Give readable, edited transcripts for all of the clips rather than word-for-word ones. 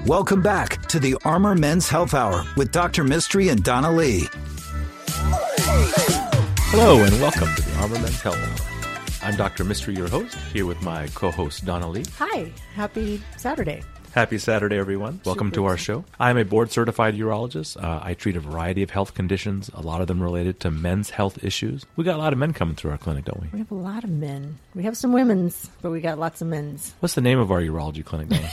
Welcome back to the Armor Men's Health Hour with Dr. Mystery and Donna Lee. Hello and welcome to the Armor Men's Health Hour. I'm Dr. Mystery, your host, here with my co-host Donna Lee. Hi, happy Saturday. Happy Saturday, everyone. Welcome to our show. I'm a board-certified urologist. I treat a variety of health conditions, a lot of them related to men's health issues. We got a lot of men coming through our clinic, don't we? We have a lot of men. We have some women's, but we got lots of men's. What's the name of our urology clinic, Donna?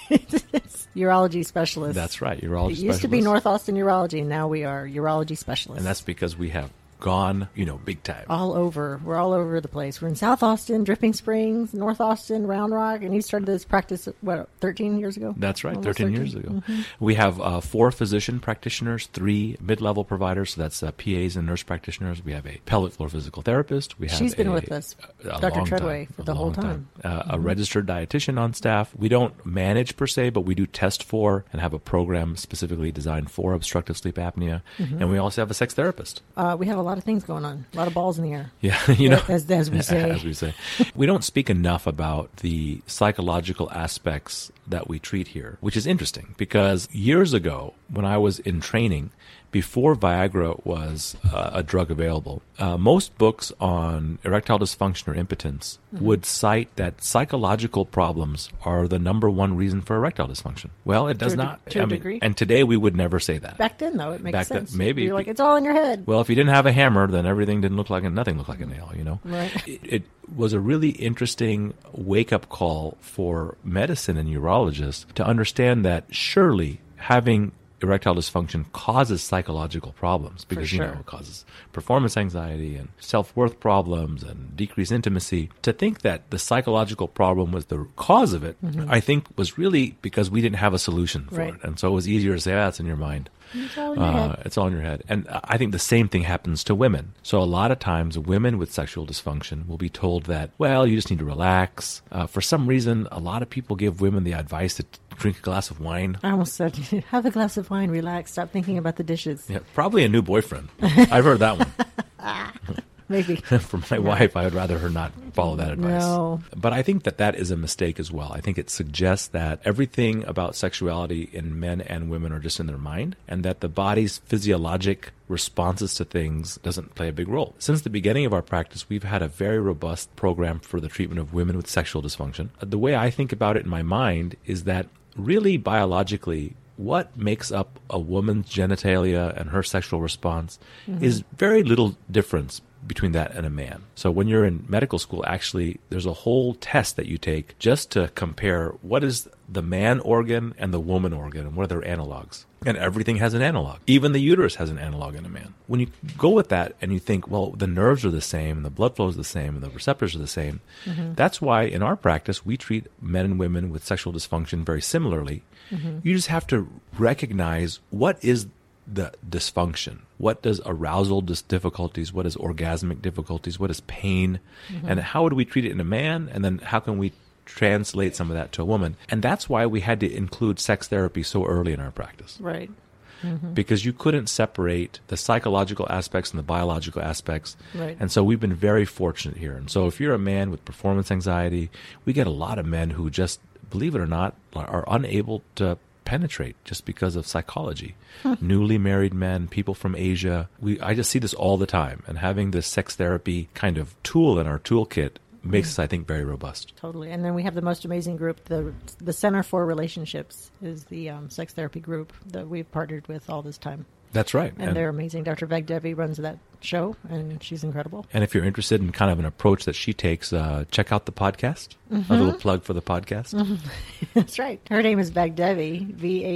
It's Urology Specialist. That's right, Urology Specialist. It used to be North Austin Urology, and now we are Urology Specialists. And that's because we have gone, big time. All over. We're all over the place. We're in South Austin, Dripping Springs, North Austin, Round Rock, and you started this practice, 13 years ago? That's right, Almost 13 years ago. Mm-hmm. We have 4 physician practitioners, 3 mid-level providers, so that's PAs and nurse practitioners. We have a pelvic floor physical therapist. She's been with us, Dr. Treadway, for the whole time. A registered dietitian on staff. We don't manage per se, but we do test for and have a program specifically designed for obstructive sleep apnea. Mm-hmm. And we also have a sex therapist. We have a lot of things going on, a lot of balls in the air. Yeah, as we say. As we say. We don't speak enough about the psychological aspects that we treat here, which is interesting because years ago when I was in training, before Viagra was a drug available, most books on erectile dysfunction or impotence would cite that psychological problems are the number one reason for erectile dysfunction. Well, it does not. To a degree. And today we would never say that. Back then, though, it makes sense. Then, maybe. You're like, it's all in your head. Well, if you didn't have a hammer, then everything didn't look like nothing looked like a nail, Right. It was a really interesting wake-up call for medicine and urologists to understand that surely having erectile dysfunction causes psychological problems because, it causes performance anxiety and self-worth problems and decreased intimacy. To think that the psychological problem was the cause of it, I think was really because we didn't have a solution for it. And so it was easier to say, it's in your mind. It's all in your head. It's all in your head. And I think the same thing happens to women. So a lot of times women with sexual dysfunction will be told that, well, you just need to relax. For some reason, a lot of people give women the advice to drink a glass of wine. I almost said, have a glass of wine, relax, stop thinking about the dishes. Yeah, probably a new boyfriend. I've heard that one. Maybe. For my wife, I would rather her not follow that advice. No. But I think that is a mistake as well. I think it suggests that everything about sexuality in men and women are just in their mind, and that the body's physiologic responses to things doesn't play a big role. Since the beginning of our practice, we've had a very robust program for the treatment of women with sexual dysfunction. The way I think about it in my mind is that really biologically, what makes up a woman's genitalia and her sexual response is very little difference between that and a man. So when you're in medical school, actually, there's a whole test that you take just to compare what is the man organ and the woman organ and what are their analogs. And everything has an analog. Even the uterus has an analog in a man. When you go with that and you think, well, the nerves are the same, and the blood flow is the same, and the receptors are the same, that's why in our practice we treat men and women with sexual dysfunction very similarly. You just have to recognize what is the dysfunction. What does arousal difficulties, what is orgasmic difficulties, what is pain, and how would we treat it in a man, and then how can we translate some of that to a woman? And that's why we had to include sex therapy so early in our practice. Right. Because you couldn't separate the psychological aspects and the biological aspects. Right. And so we've been very fortunate here. And so if you're a man with performance anxiety, we get a lot of men who just, believe it or not, are unable to penetrate just because of psychology. Newly married men, people from Asia. I just see this all the time. And having this sex therapy kind of tool in our toolkit makes us, I think, very robust. Totally. And then we have the most amazing group. The Center for Relationships is the sex therapy group that we've partnered with all this time. That's right. And they're amazing. Dr. Veg Devi runs that show, and she's incredible. And if you're interested in kind of an approach that she takes, check out the podcast. A little plug for the podcast. That's right. Her name is Vagdevi,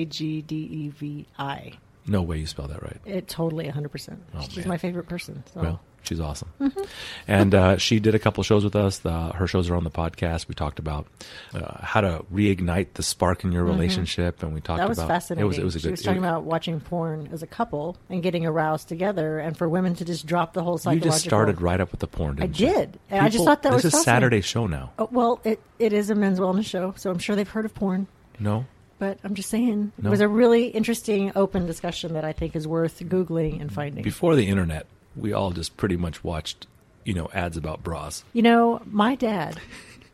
Vagdevi. No way you spell that right. It totally 100%. She's my favorite person. So. Well, she's awesome. And she did a couple shows with us. Her shows are on the podcast. We talked about how to reignite the spark in your relationship, and we talked about... That was fascinating. It was a good... She was talking about watching porn as a couple and getting aroused together, and for women to just drop the whole psychological... You just started right up with the porn, didn't you? I did. And I just thought that was This is fascinating. Saturday's show now. Oh, well, it is a men's wellness show, so I'm sure they've heard of porn. No? But I'm just saying, No. It was a really interesting, open discussion that I think is worth Googling and finding. Before the internet, we all just pretty much watched, ads about bras. My dad,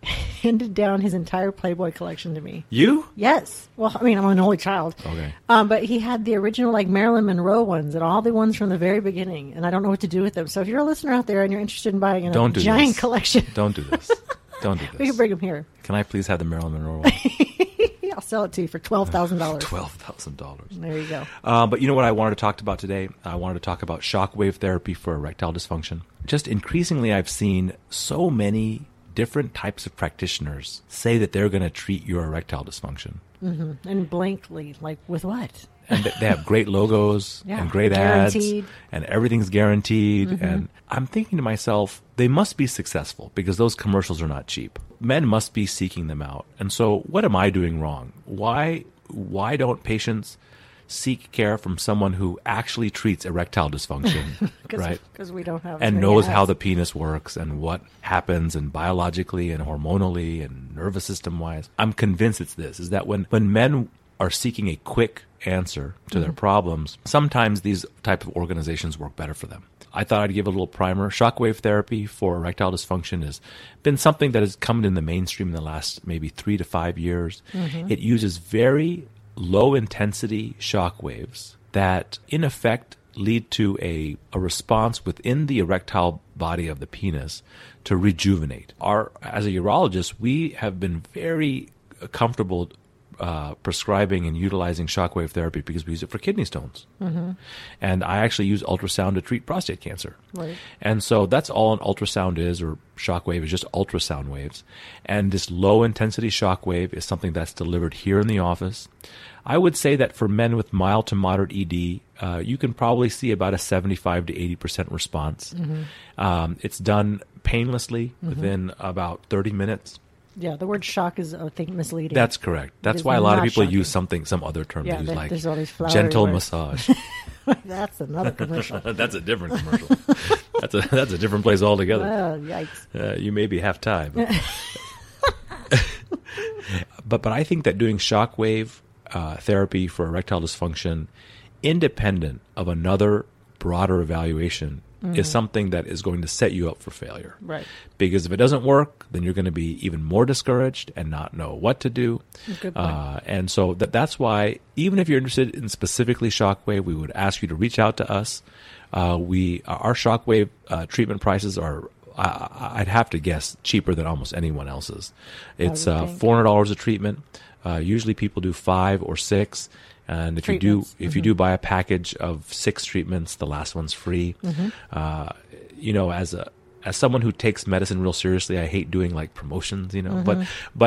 handed down his entire Playboy collection to me. You? Yes. Well, I mean, I'm an only child. Okay. But he had the original, like, Marilyn Monroe ones and all the ones from the very beginning, and I don't know what to do with them. So if you're a listener out there and you're interested in buying a giant collection... Don't do this. Don't do this. We can bring them here. Can I please have the Marilyn Monroe one? I'll sell it to you for $12,000. $12,000. There you go. But you know what I wanted to talk about today? I wanted to talk about shockwave therapy for erectile dysfunction. Just increasingly, I've seen so many different types of practitioners say that they're going to treat your erectile dysfunction. Mm-hmm. And blankly, like, with what? And they have great logos and great guaranteed ads, and everything's guaranteed. Mm-hmm. And I'm thinking to myself, they must be successful because those commercials are not cheap. Men must be seeking them out. And so what am I doing wrong? Why don't patients seek care from someone who actually treats erectile dysfunction, right? Because we don't have and knows how the penis works and what happens and biologically and hormonally and nervous system wise. I'm convinced it's this, is that when men are seeking a quick answer to their problems, sometimes these type of organizations work better for them. I thought I'd give a little primer. Shockwave therapy for erectile dysfunction has been something that has come in the mainstream in the last maybe 3 to 5 years. Mm-hmm. It uses very low intensity shock waves that in effect lead to a response within the erectile body of the penis to rejuvenate. As a urologist, we have been very comfortable prescribing and utilizing shockwave therapy because we use it for kidney stones. Mm-hmm. And I actually use ultrasound to treat prostate cancer. Right. And so that's all an ultrasound is, or shockwave is just ultrasound waves. And this low intensity shockwave is something that's delivered here in the office. I would say that for men with mild to moderate ED, you can probably see about a 75 to 80% response. Mm-hmm. It's done painlessly within about 30 minutes. Yeah, the word shock is, I think, misleading. That's correct. That's why a lot of people use some other term. Yeah, They use like there's all these flowery gentle words. massage. That's another commercial. That's a different commercial. That's a different place altogether. Yikes. You may be half Thai. But I think that doing shockwave therapy for erectile dysfunction, independent of another broader evaluation, is something that is going to set you up for failure. Right. Because if it doesn't work, then you're going to be even more discouraged and not know what to do. Good point. And so that's why, even if you're interested in specifically shockwave, we would ask you to reach out to us. Our shockwave treatment prices are, I'd have to guess, cheaper than almost anyone else's. It's $400 a treatment. Usually people do 5 or 6. And if you do buy a package of 6 treatments, the last one's free. Mm-hmm. As someone who takes medicine real seriously, I hate doing like promotions, but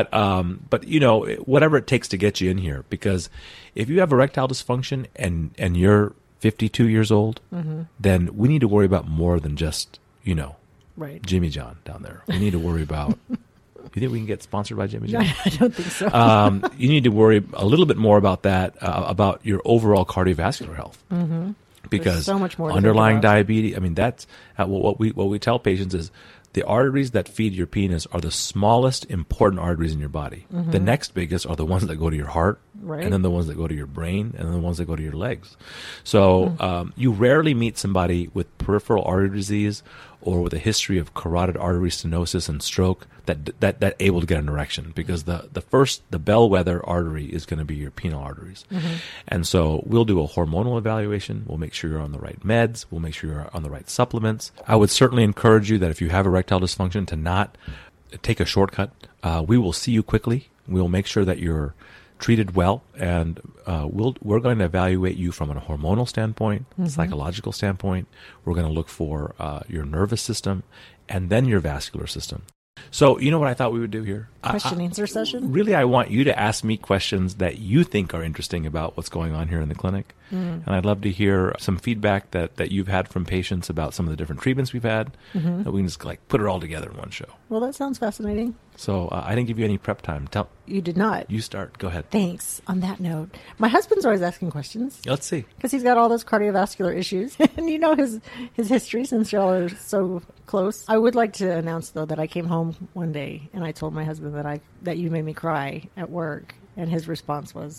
whatever it takes to get you in here, because if you have erectile dysfunction and you're 52 years old, then we need to worry about more than just, right. Jimmy John down there. We need to worry about. You think we can get sponsored by Jimmy John? I don't think so. You need to worry a little bit more about that, about your overall cardiovascular health. Mm-hmm. Because there's so much more underlying diabetes, I mean, that's what we tell patients is the arteries that feed your penis are the smallest important arteries in your body. Mm-hmm. The next biggest are the ones that go to your heart, right. And then the ones that go to your brain, and then the ones that go to your legs. So you rarely meet somebody with peripheral artery disease or with a history of carotid artery stenosis and stroke that able to get an erection, because the bellwether artery is going to be your penile arteries. Mm-hmm. And so we'll do a hormonal evaluation. We'll make sure you're on the right meds. We'll make sure you're on the right supplements. I would certainly encourage you that if you have erectile dysfunction to not take a shortcut. We will see you quickly. We will make sure that you're treated well, and we're going to evaluate you from a hormonal standpoint, psychological standpoint. We're going to look for your nervous system and then your vascular system. So you know what I thought we would do here? Question answer session? Really, I want you to ask me questions that you think are interesting about what's going on here in the clinic. And I'd love to hear some feedback that you've had from patients about some of the different treatments we've had. That we can just put it all together in one show. Well, that sounds fascinating. So I didn't give you any prep time. You did not. You start. Go ahead. Thanks. On that note, my husband's always asking questions. Let's see. Because he's got all those cardiovascular issues. And you know his history, since y'all are so close. I would like to announce, though, that I came home one day and I told my husband that you made me cry at work. And his response was,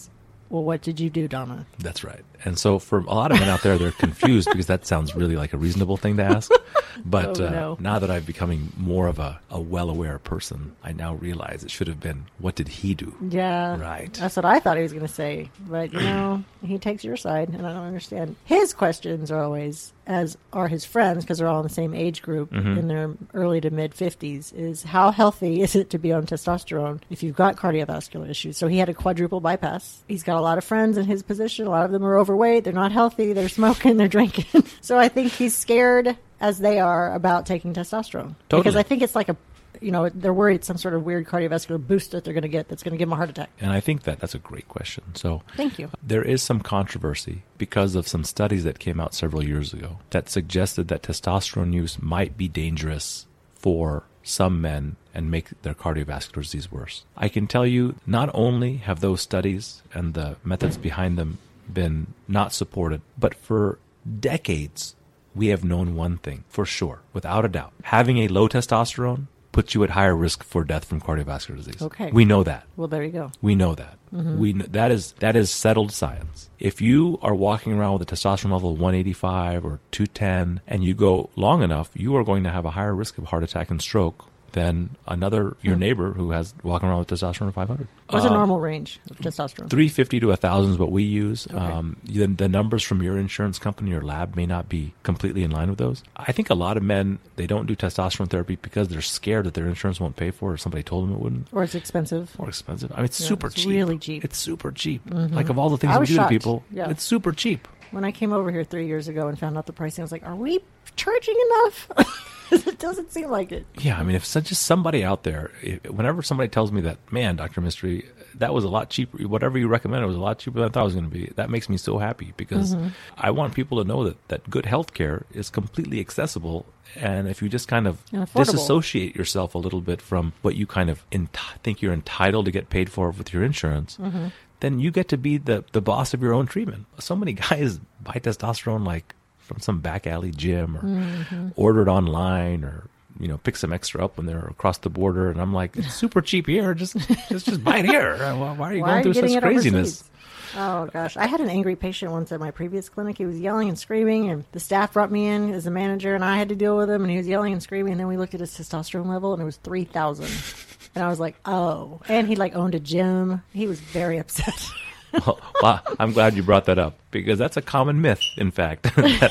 well, what did you do, Donna? That's right. And so for a lot of men out there, they're confused because that sounds really like a reasonable thing to ask. But now that I'm becoming more of a well-aware person, I now realize it should have been, what did he do? Yeah. Right. That's what I thought he was going to say. But, he takes your side, and I don't understand. His questions are always, as are his friends, because they're all in the same age group in their early to mid-50s, is how healthy is it to be on testosterone if you've got cardiovascular issues? So he had a quadruple bypass. He's got a lot of friends in his position. A lot of them are overweight. They're not healthy. They're smoking. They're drinking. So I think he's scared, as they are, about taking testosterone. Totally. Because I think it's like they're worried it's some sort of weird cardiovascular boost that they're going to get that's going to give them a heart attack. And I think that's a great question. So thank you. There is some controversy because of some studies that came out several years ago that suggested that testosterone use might be dangerous for some men and make their cardiovascular disease worse. I can tell you, not only have those studies and the methods behind them been not supported, but for decades, we have known one thing for sure, without a doubt. Having a low testosterone puts you at higher risk for death from cardiovascular disease. Okay. We know that. Well, there you go. We know that. That is settled science. If you are walking around with a testosterone level of 185 or 210 and you go long enough, you are going to have a higher risk of heart attack and stroke than your neighbor who has walking around with testosterone of 500. What's a normal range of testosterone? 350 to 1,000 is what we use. Okay. The numbers from your insurance company or lab may not be completely in line with those. I think a lot of men, they don't do testosterone therapy because they're scared that their insurance won't pay for it or somebody told them it wouldn't. Or it's expensive. I mean, it's super cheap. Really cheap. It's super cheap. Like of all the things we do shocked. to people, it's super cheap. When I came over here 3 years ago and found out the pricing, I was like, are we charging enough? It doesn't seem like it. Yeah, I mean, if just somebody out there, whenever somebody tells me that, man, Dr. Mystery, that was a lot cheaper, whatever you recommended was a lot cheaper than I thought it was going to be, that makes me so happy because I want people to know that good health care is completely accessible. And if you just kind of disassociate yourself a little bit from what you kind of think you're entitled to get paid for with your insurance, then you get to be the boss of your own treatment. So many guys buy testosterone like from some back alley gym or order it online or pick some extra up when they're across the border, and I'm like, it's super cheap here. Just buy it here. Why are you going through such craziness? Overseas? Oh gosh, I had an angry patient once at my previous clinic. He was yelling and screaming, and the staff brought me in as a manager, and I had to deal with him. And he was yelling and screaming. And then we looked at his testosterone level, and it was 3,000. And I was like, oh. And he owned a gym. He was very upset. Well, I'm glad you brought that up because that's a common myth, in fact,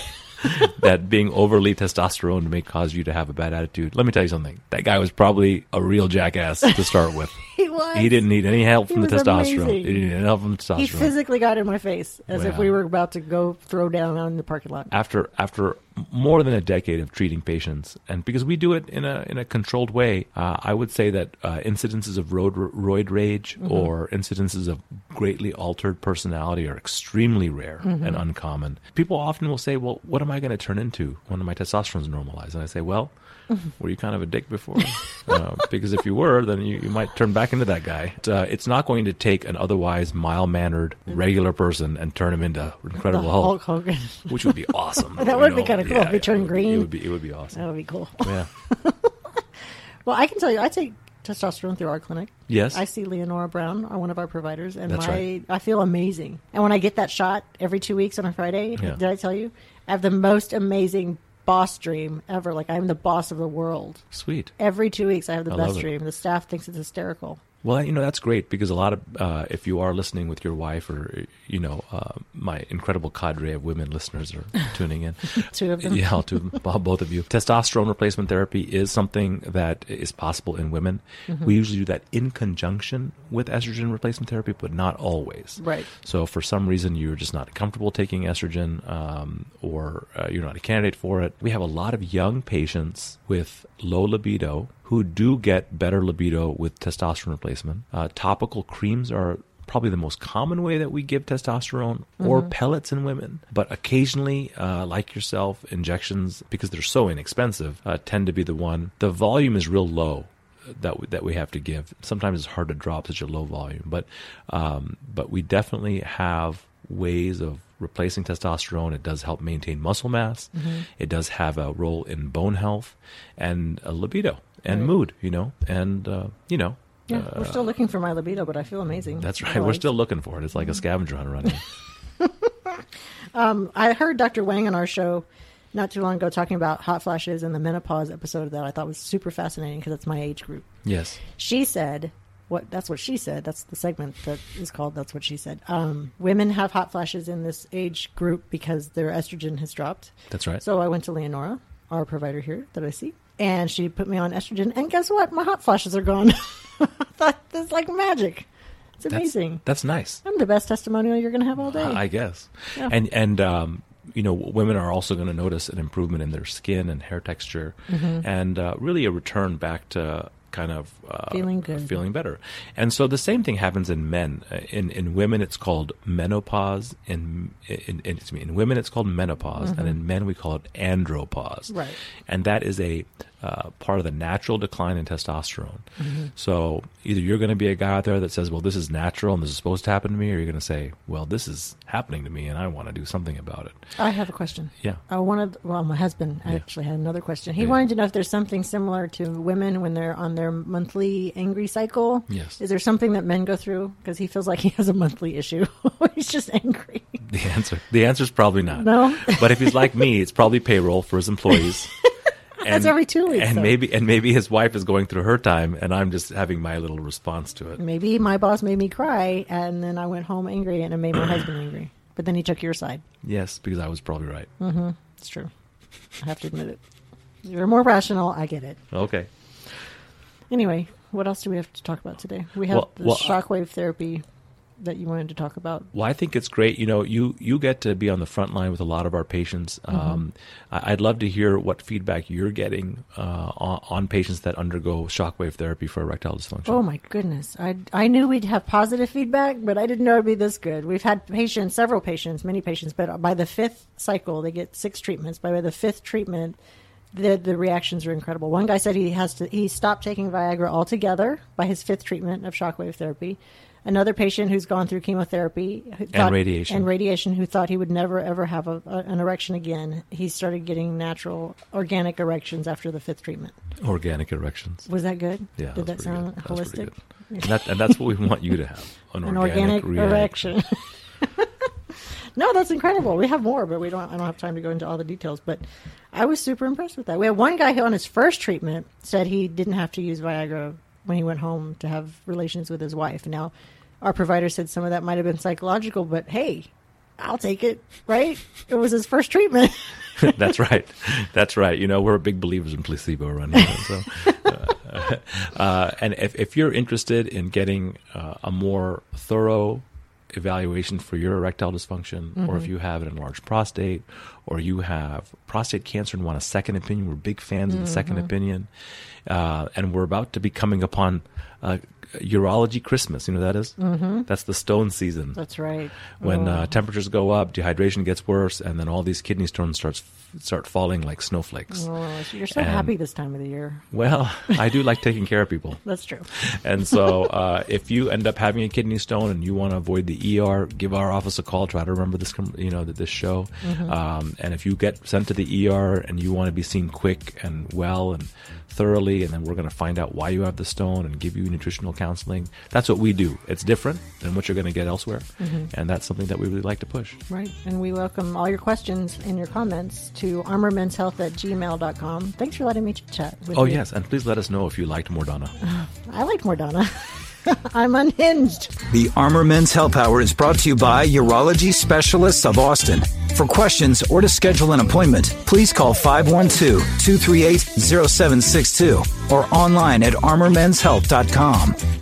that being overly testosterone may cause you to have a bad attitude. Let me tell you something. That guy was probably a real jackass to start with. He was. He didn't need any help from the testosterone. Amazing. He didn't need any help from the testosterone. He physically got in my face as if we were about to go throw down on the parking lot. After more than a decade of treating patients, and because we do it in a controlled way, I would say that incidences of roid rage or incidences of greatly altered personality are extremely rare and uncommon. People often will say, well, what am I going to turn into when my testosterone's normalized? And I say, well, were you kind of a dick before? Because if you were, then you might turn back into that guy. It's not going to take an otherwise mild-mannered, regular person and turn him into Incredible Hulk Hogan. Which would be awesome. That would be kind of cool if he turned green. It would be awesome. That would be cool. Yeah. Well, I can tell you, I take testosterone through our clinic. Yes. I see Leonora Brown, one of our providers, and That's right. I feel amazing. And when I get that shot every 2 weeks on a Friday, Yeah. did I tell you? I have the most amazing boss dream ever. Like, I'm the boss of the world. Sweet. Every 2 weeks, I have the I best love it. dream. The staff thinks it's hysterical. Well, that's great because a lot of, if you are listening with your wife or, my incredible cadre of women listeners are tuning in. Two of them. Yeah, both of you. Testosterone replacement therapy is something that is possible in women. We usually do that in conjunction with estrogen replacement therapy, but not always. Right. So if for some reason you're just not comfortable taking estrogen or you're not a candidate for it, we have a lot of young patients with low libido who do get better libido with testosterone replacement. Topical creams are probably the most common way that we give testosterone or pellets in women. But occasionally, like yourself, injections, because they're so inexpensive, tend to be the one. The volume is real low that we have to give. Sometimes it's hard to drop such a low volume. But we definitely have ways of replacing testosterone. It does help maintain muscle mass. It does have a role in bone health and libido and mood, and Yeah, we're still looking for my libido, but I feel amazing. That's right. We're still looking for it. It's like a scavenger hunt running. I heard Dr. Wang on our show not too long ago talking about hot flashes and the menopause episode that I thought was super fascinating because it's my age group. Yes. She said, that's what she said. That's the segment that is called That's What She Said. Women have hot flashes in this age group because their estrogen has dropped. That's right. So I went to Leonora, our provider here that I see, and she put me on estrogen. And guess what? My hot flashes are gone. I thought that's like magic. It's amazing. That's nice. I'm the best testimonial you're going to have all day. I guess. Yeah. And women are also going to notice an improvement in their skin and hair texture, and really a return back to kind of feeling good, feeling better. And so the same thing happens in men. In women, it's called menopause. In women, it's called menopause, and in men, we call it andropause. Right. And that is a part of the natural decline in testosterone. So either you're going to be a guy out there that says, well, this is natural and this is supposed to happen to me, or you're going to say, well, this is happening to me and I want to do something about it. I have a question. Yeah. My husband actually had another question. He wanted to know if there's something similar to women when they're on their monthly angry cycle. Yes. Is there something that men go through? Because he feels like he has a monthly issue. He's just angry. The answer is probably not. No. But if he's like me, it's probably payroll for his employees. That's every 2 weeks. And maybe his wife is going through her time, and I'm just having my little response to it. Maybe my boss made me cry, and then I went home angry, and it made my husband angry. But then he took your side. Yes, because I was probably right. It's true. I have to admit it. You're more rational. I get it. Okay. Anyway, what else do we have to talk about today? We have shockwave therapy that you wanted to talk about. Well, I think it's great. You get to be on the front line with a lot of our patients. I'd love to hear what feedback you're getting on patients that undergo shockwave therapy for erectile dysfunction. Oh my goodness. I knew we'd have positive feedback, but I didn't know it'd be this good. We've had several patients, many patients, but by the 5th cycle, they get 6 treatments. By the 5th treatment, the reactions are incredible. One guy said he stopped taking Viagra altogether by his 5th treatment of shockwave therapy. Another patient who's gone through chemotherapy and radiation, who thought he would never ever have an erection again, he started getting natural organic erections after the 5th treatment. Organic erections. Was that good? Yeah. Did that sound holistic? And that's what we want you to have. An organic erection. No, that's incredible. We have more, but I don't have time to go into all the details. But I was super impressed with that. We had one guy who on his first treatment said he didn't have to use Viagra when he went home to have relations with his wife. Now, our provider said some of that might have been psychological, but hey, I'll take it, right? It was his first treatment. That's right. That's right. We're big believers in placebo around here. So, and if you're interested in getting a more thorough evaluation for your erectile dysfunction, or if you have an enlarged prostate, or you have prostate cancer and want a second opinion, we're big fans of the second opinion. And we're about to be coming upon urology Christmas. You know what that is? That's the stone season. That's right. When temperatures go up, dehydration gets worse, and then all these kidney stones start falling like snowflakes. Oh, you're so happy this time of the year. Well, I do like taking care of people. That's true. And so if you end up having a kidney stone and you want to avoid the ER, give our office a call. Try to remember this, this show. And if you get sent to the ER and you want to be seen quick and well and thoroughly, and then we're going to find out why you have the stone and give you nutritional counseling. That's what we do. It's different than what you're going to get elsewhere, and that's something that we really like to push. Right, and we welcome all your questions and your comments to armormenshealth@gmail.com. Thanks for letting me chat with you. Yes, and please let us know if you liked Mordana. I liked Mordana. I'm unhinged. The Armor Men's Health Hour is brought to you by Urology Specialists of Austin. For questions or to schedule an appointment, please call 512-238-0762 or online at armormenshealth.com.